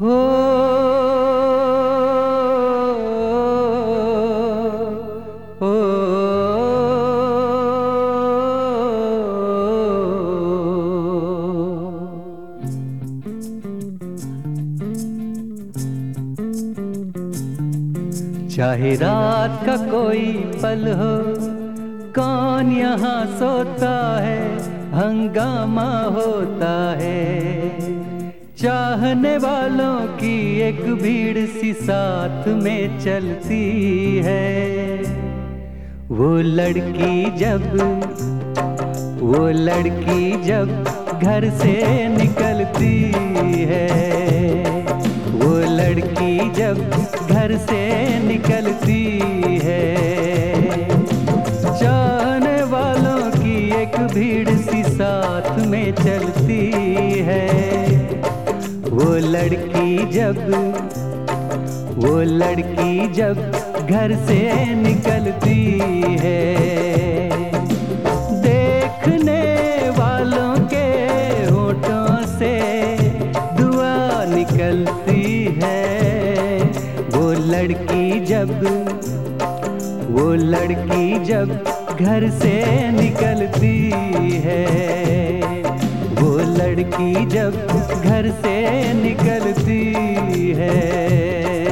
हो ओ, चाहे रात का कोई पल हो, कौन यहाँ सोता है, हंगामा होता है। चाहने वालों की एक भीड़ सी साथ में चलती है। वो लड़की जब घर से निकलती है, वो लड़की जब घर से निकलती है। चाहने वालों की एक भीड़ सी साथ में चलती है। वो लड़की जब घर से निकलती है। देखने वालों के होठों से दुआ निकलती है। वो लड़की जब घर से निकलती है। वो लड़की जब घर से निकलती है।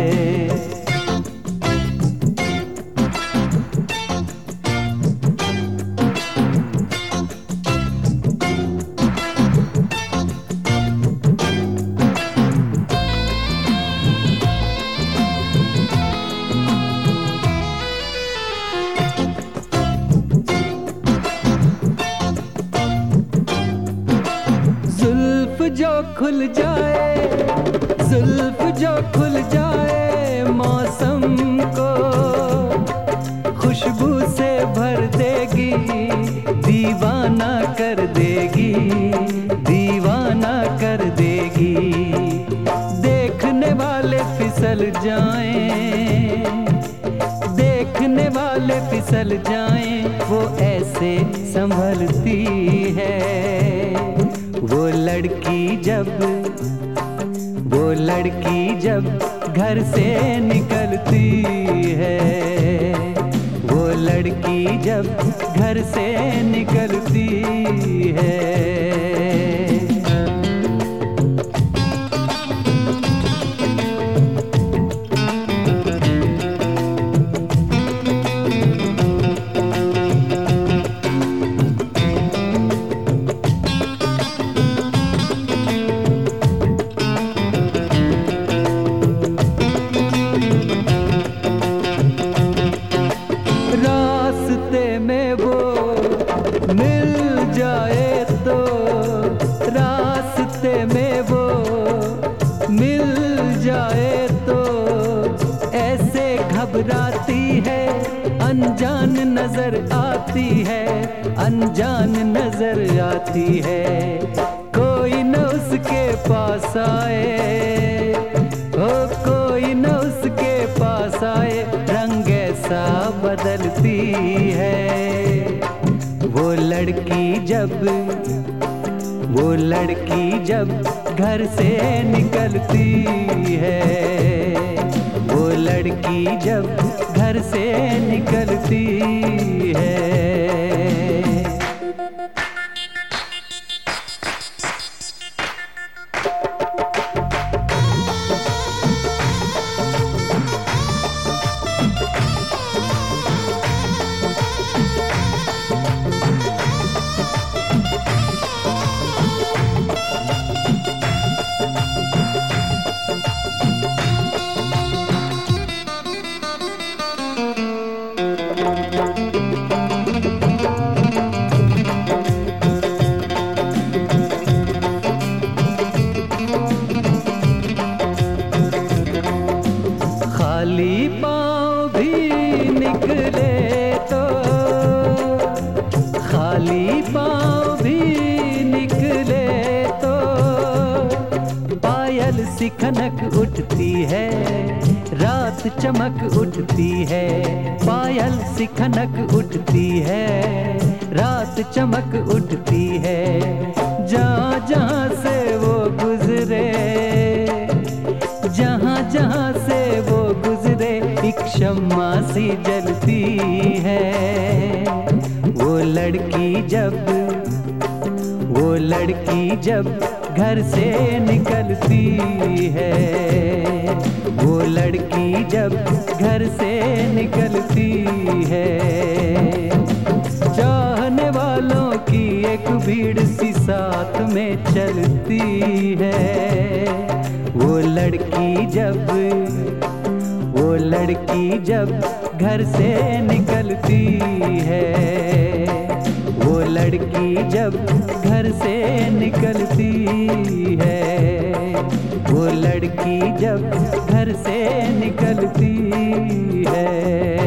जुल्फ जो खुल जाए मौसम को खुशबू से भर देगी, दीवाना कर देगी, दीवाना कर देगी। देखने वाले फिसल जाएं, वो ऐसे संभलती है। वो लड़की जब घर से निकलती है। वो लड़की जब घर से निकलती है। अनजान नजर आती है। कोई न उसके पास आए, हो कोई न उसके पास आए, रंग ऐसा बदलती है। वो लड़की जब घर से निकलती है। वो लड़की जब घर से निकलती है। खाली पाँव भी निकले तो पायल सी खनक उठती है, रात चमक उठती है। पायल सी खनक उठती है, रात चमक उठती है। जहाँ जहाँ से वो गुजरे शम्मा सी जलती है। वो लड़की जब घर से निकलती है, वो लड़की जब घर से निकलती है। चाहने वालों की एक भीड़ सी साथ में चलती है। वो लड़की जब घर से निकलती है, वो लड़की जब घर से निकलती है, वो लड़की जब घर से निकलती है।